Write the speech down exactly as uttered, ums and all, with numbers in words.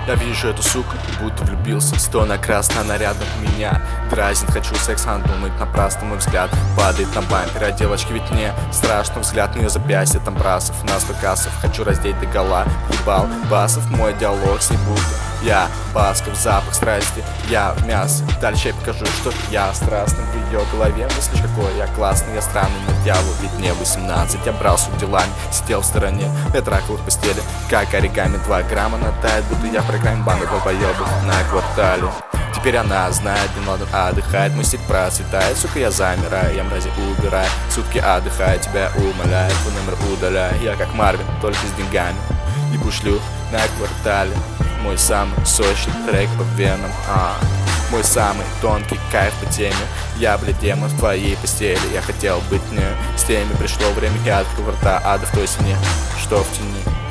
Я вижу эту суку, будто влюбился. Сто на красная нарядом меня дразнит. Хочу секс-хан, думает напрасно. Мой взгляд падает на бампер. А девочки ведь мне страшно. Взгляд на ее запястье, там брасов на сто кассов. Хочу раздеть до гола, ебал басов. Мой диалог с ней будто я Басков, запах страсти, я в мясо. Дальше я покажу, что я страстный. В ее голове мыслишь, какой я классный. Я странный, но дьявол, ведь мне восемнадцать. Я брался делами, сидел в стороне, я трахал в постели, как оригами. Два грамма натает, будто я в программе банды долбоебов на квартале. Теперь она знает, где надо отдыхать. Мой стиль процветает, сука, я замираю. Я мрази убираю, сутки отдыхаю. Тебя умоляю, твой номер удаляю. Я как Марвин, только с деньгами. И бушлю на квартале. Мой самый сочный трек по венам, а мой самый тонкий кайф по теме. Я, блядь, демон в твоей постели. Я хотел быть не с теми. Пришло время, я открыл рта ада в той стене, что в тени.